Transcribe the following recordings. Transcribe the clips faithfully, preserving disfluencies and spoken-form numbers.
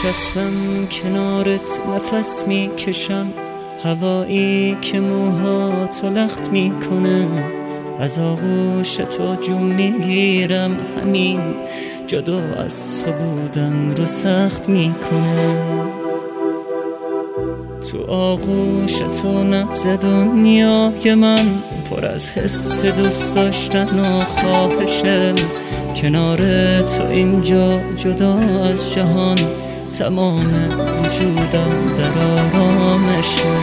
نشستم کنارت نفس میکشم، هوایی که موهاتو لخت میکنه، از آغوش تو جون میگیرم، همین جدا از تو بودن رو سخت میکنه. تو آغوش تو نبض دنیای من پر از حس دوست داشتن و خواهشه، کنار تو اینجا جدا از جهان تمام وجودم در آرامشه.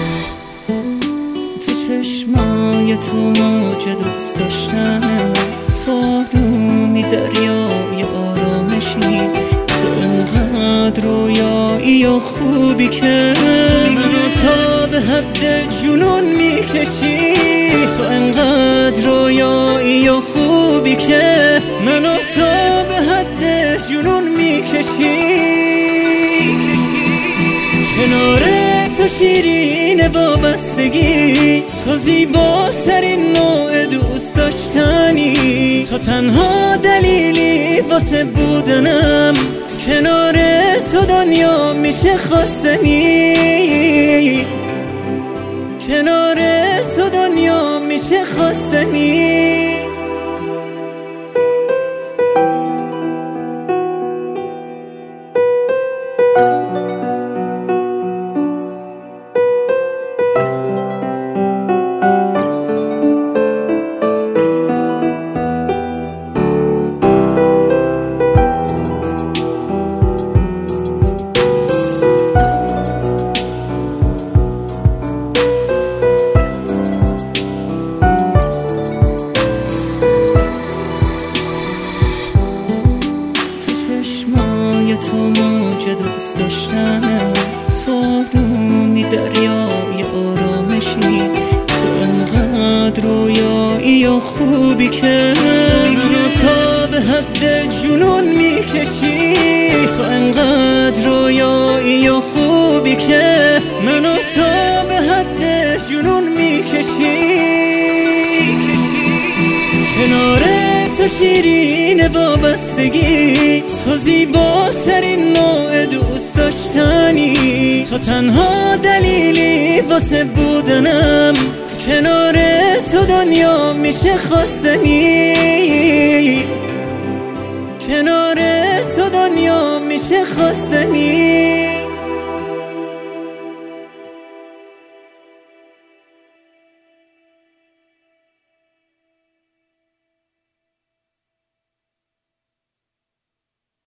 تو چشمای تو موج دوست داشتنه، تو آرومی دریای آرامشی، تو انقدر رویایی و خوبی که منو تا به حد جنون میکشی، تو انقدر رویایی و خوبی که منو تا به حد جنون میکشی. کنار تو شیرین وابستگی، تو زیباترین نوع دوست داشتنی، تو تنها دلیلی واسه بودنم، کنار تو دنیا میشه خواستنی، کنار تو دنیا میشه خواستنی. تو موج دوست داشتنه، تو آرومی دریای آرامشی، تو انقدر رویایی و خوبی که منو تا به حد جنون میکشی، تو انقدر رویایی و خوبی که منو تا به حد جنون میکشی. کنار تو شیرین وابستگی، تو زیباترین نوع دوست داشتنی، تو تنها دلیلی واسه بودنم، کنار تو دنیا میشه خواستنی، کنار تو دنیا میشه خواستنی.